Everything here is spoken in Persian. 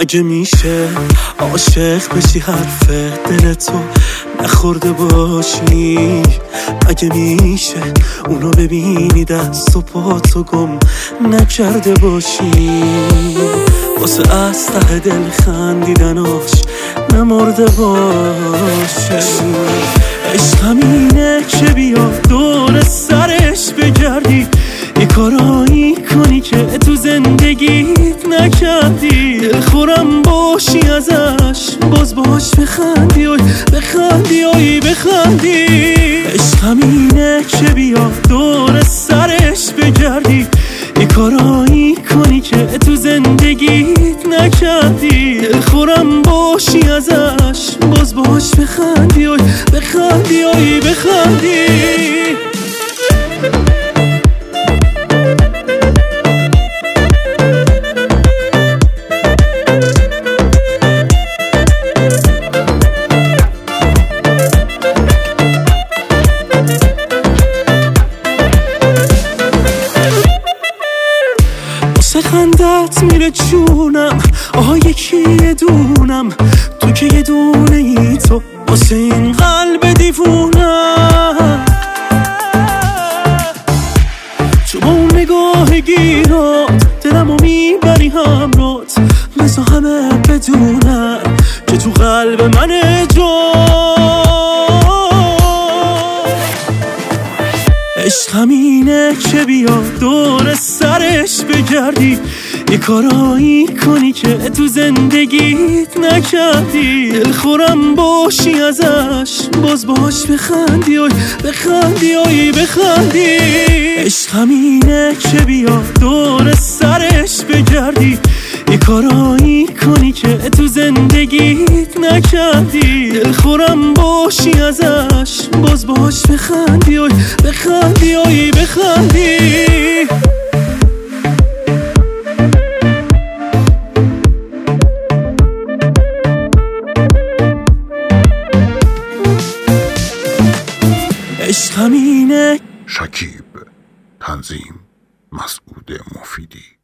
اگه میشه عاشق بشی حرف دلتو نخورده باشی، اگه میشه اونو ببینی دست و پاتو گم نکرده باشی، واسه از ته دل خندیدناش نمرده باشه. عشق همینه که بیا دور سرش بگردی، یه کارایی کنی که تو زندگیت نکردی، دلخورم باشی ازش باز باش بخندی، اوی بخندی اوی بخندی. عشق همینه که بیا دور سرش بگردی، یه کارایی کنی که تو زندگیت نکردی، دلخورم باشی ازش باز باش بخندی، اوی بخندی اوی بخندی. خندت میره جونم، آها یکی دونم، تو که یه دونه ای تو واسه این قلب دیوونم، تو با اون نگاه گیرات دلمو میبری همرات، بزا همه بدونم که تو قلب منه جا. عشق همینه که بیا دور سرش بگردی، یه کارایی کنی که تو زندگیت نکردی، دلخورم باشی ازش باز باش بخندی، اوی بخندی اوی بخندی. عشق همینه که بیا دور سرش بگردی، یه کارایی کنی که تو زندگیت نکردی، دلخورم باشی ازش باز باش بخندی، اوی بخندی اوی بخندی. عشق همینه. شکیب، تنظیم مسعود مفیدی.